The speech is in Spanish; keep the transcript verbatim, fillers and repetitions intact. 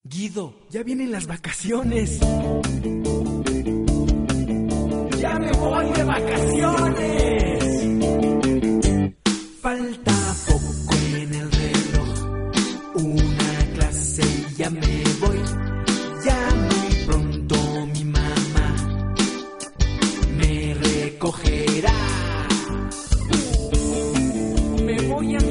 Guido, ya vienen las vacaciones. ¡Ya me voy de vacaciones! Falta poco en el reloj, una clase y ya me voy. Ya muy pronto mi mamá me recogerá. Me voy a